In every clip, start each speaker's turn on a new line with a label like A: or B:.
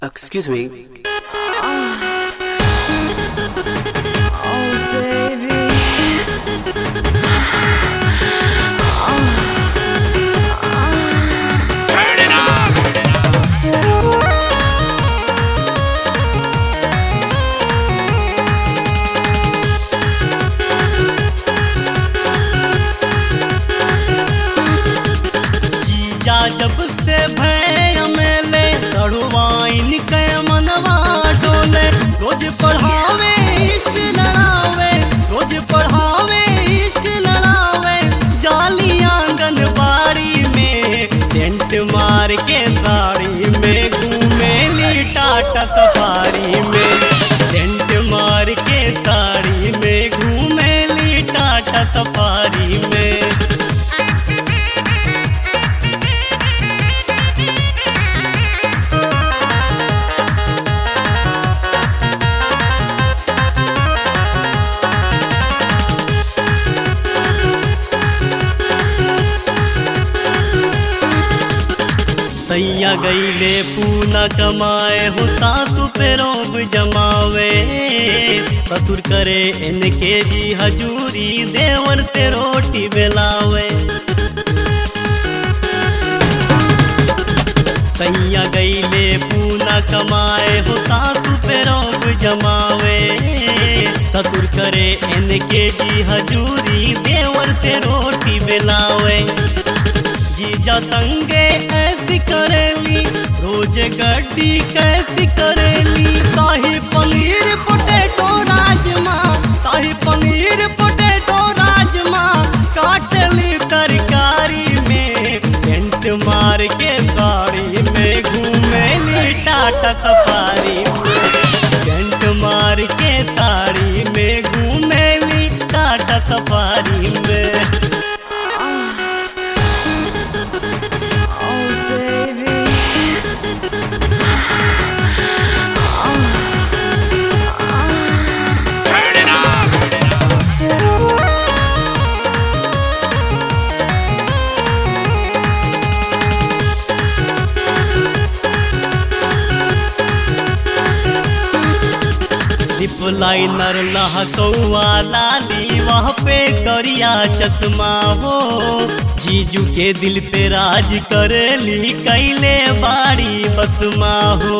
A: Excuse me.
B: जब से भैया मेले तड़ुवाइन के मनवा डोले, रोज पढ़ावे इश्क लड़ावे, रोज पढ़ावे इश्क लड़ावे, जाली आंगनबाड़ी में टेंट मार के साड़ी में घूमेली टाटा सफारी में, टेंट मार के साड़ी में घूमेली टाटा सफारी में। सैया गईले पूना कमाए हो सासु पे रोब जमावे, ससुर करे इनके जी हजूरी देवर से रोटी बेलावे। सैया गईले पूना कमाए हो सासु पे रोब जमावे, ससुर करे इनके जी हजूरी देवर से रोटी बेलावे। जीजा संगे ऐसी करेली रोज गड्डी कैसी करेली, शाही पनीर पोटैटो राजमा, शाही पनीर पोटैटो राजमा काटली तरकारी में, सेंट मार के साड़ी में घूमेली टाटा सफारी में, सेंट मार के साड़ी में घूमेली टाटा सफारी में। लाइनर लहकौआ लाली वहाँ पे करिया चश्मा हो, जीजू के दिल पे राज करेली कैले बाड़ी बसमा हो।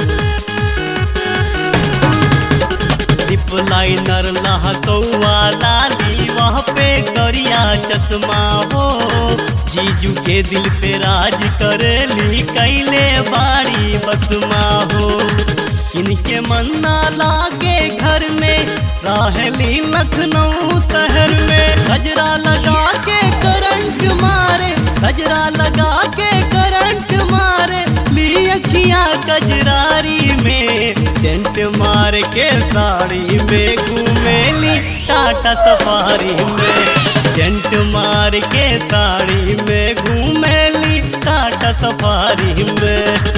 B: लाइनर लहकौआ लाली वहाँ पे करिया चश्मा हो, जीजू के दिल पे राज करेली कैले बाड़ी बसमा हो। इनके मन्ना लागे घर में राहली लखनऊ शहर में, गजरा लगा के करंट मारे, गजरा लगा के करंट मारे, ली अखियाँ कजरारी में, टेंट मार के साड़ी में घूमेली टाटा सफारी में, टेंट मार के साड़ी में घूमेली टाटा सफारी में।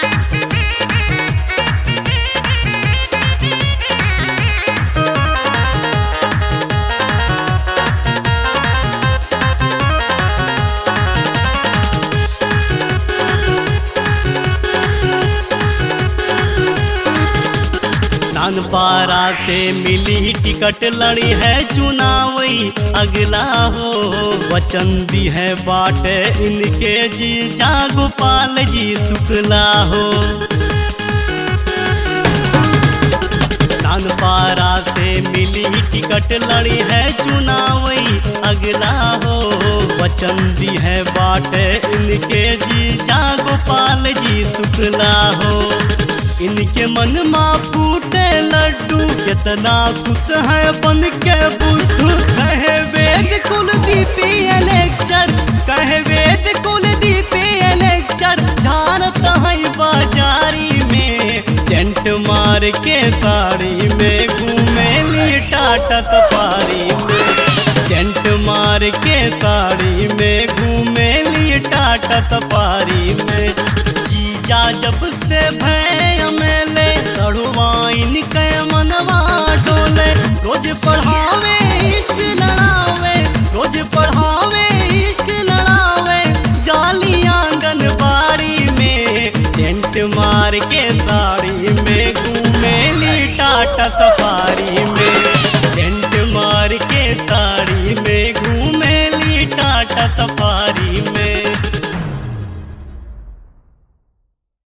B: नानपारा से मिली टिकट लड़ी है चुनावी अगला हो, वचन दी है बाटे इनके जीजा गोपाल जी शुक्ला हो। नानपारा से मिली टिकट लड़ी है चुनावी अगला हो, वचन दी है बाटे इनके जीजा गोपाल जी शुक्ला हो। इनके मन माँ फूटे लड्डू कितना खुश है बन के बुद्धू, कहे वेद कुलदीपी लेक्चर, कहे वेद कुलदीपी लेक्चर, झारत है बाजारी में, टेंट मार के साड़ी में घूमेली टाटा सफारी में, टेंट मार के साड़ी में घूमेली टाटा सफारी में। जीजा जब से भैया मेले तड़ुवाइन के मनवा डोले, रोज पढ़ावे इश्क लड़ावे, रोज पढ़ावे इश्क लड़ावे, जाली आंगनबाड़ी में टेंट मार के सफारी में, सेंट मार के साड़ी में।